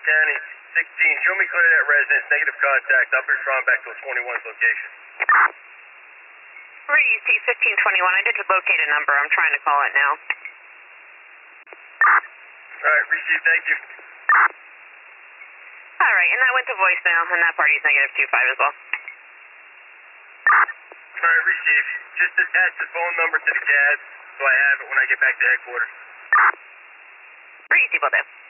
County 16, show me clear that residence, negative contact. I'll be responding back to a 21's location. Reedy, 1521, I did locate a number. I'm trying to call it now. Alright, received, thank you. Alright, and that went to voicemail, and that party's negative 25 as well. Alright, received. Just attach the phone number to the CAD so I have it when I get back to headquarters. Reedy, will do.